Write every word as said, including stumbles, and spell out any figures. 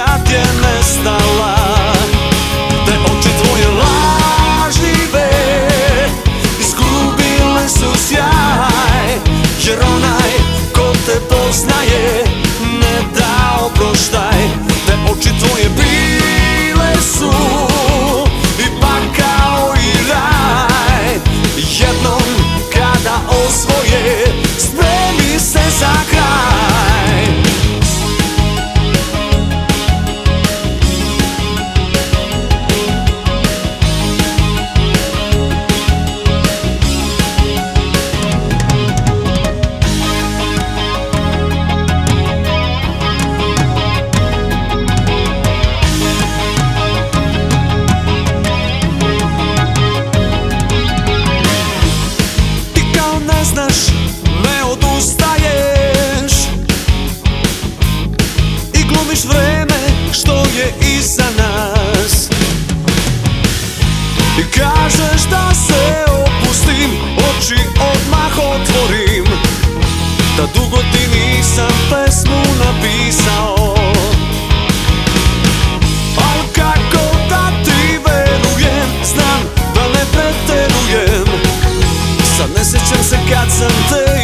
kad je nestala. Te oči tvoje lažljive izgubile su sjaj, jer onaj ko te poznaje ne da oproštaj. Te oči tvoje bile su i pakao i raj. Jednom kada osvoje spremi se za kraj. Znaš, ne odustaješ i glumiš vreme što je iza nas. I kažeš da se opustim, oči odmah otvorim, da dugo ti nisam pesmu napisao. Al kako da ti verujem, znam da ne preterujem. Sad ne sjećam se kad sam te